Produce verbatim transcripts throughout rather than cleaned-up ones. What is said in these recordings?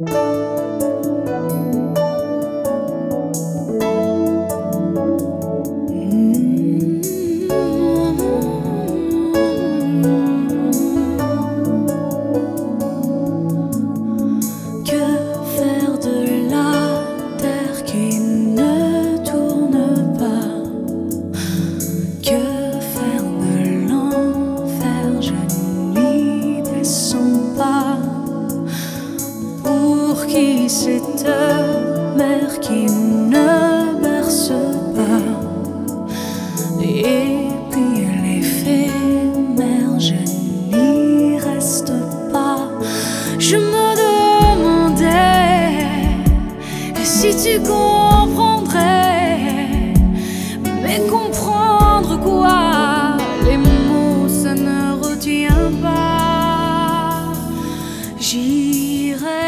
Qui cette mer qui ne berce pas, et puis l'éphémère, je n'y reste pas. Je me demandais si tu comprendrais, mais comprendre quoi? Les mots ça ne retient pas. J'irai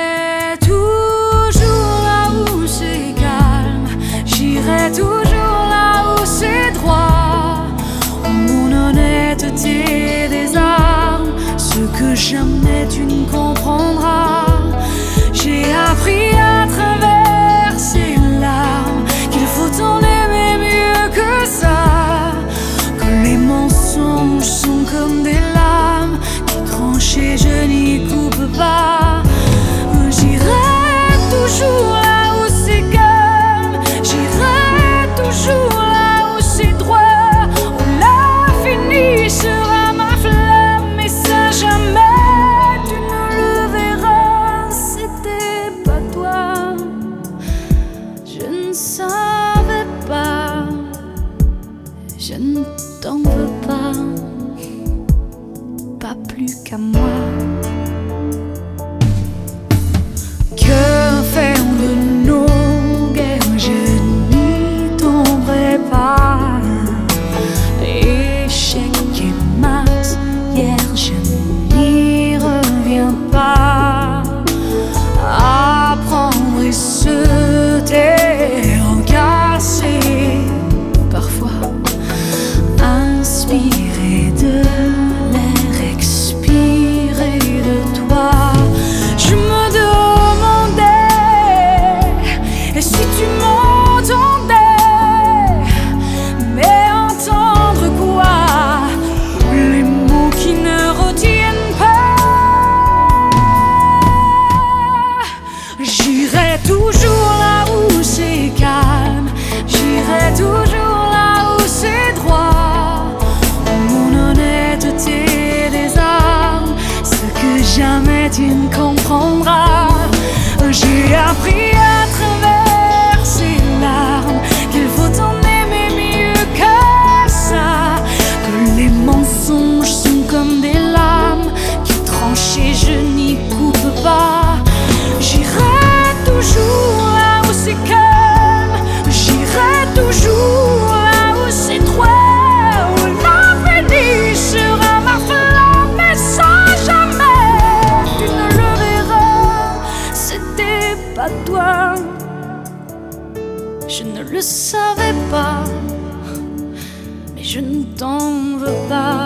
toujours là où c'est droit, où mon honnêteté désarme ce que jamais tu ne comprendras. J'ai appris à travers ces larmes qu'il faut en aimer mieux que ça, que les mensonges sont comme des lames qui tranchent et je n'y coupe pas. J'irai toujours là où c'est calme, j'irai toujours là où c'est droit, où l'infini sera ma flamme, et ça jamais tu ne le verras. C'était pas toi, je ne savais pas, je ne t'en veux pas, pas plus qu'à moi. Que faire de nos guerres? Je n'y tomberai pas. Échec et mat, hier je n'y reviens pas. Apprendre et se taire, casser, parfois inspirer de l'air, expirer de toi. Je me demandais, et si tu m'entendais, mais entendre quoi? Les mots qui ne retiennent pas. J'irai toujours là où c'est calme, j'irai toujours là où c'est droit, où mon honnêteté désarme ce que jamais tu ne comprendras. J'ai appris à travers ces larmes qu'il faut en aimer mieux que ça, que les mensonges sont comme des lames qui tranchent et je n'y coupe pas. J'irai toujours là où c'est calme, j'irai toujours là où c'est droit, où l'infini sera ma flamme, et ça jamais tu ne le verras. C'était pas toi, je ne le savais pas, mais je ne t'en veux pas.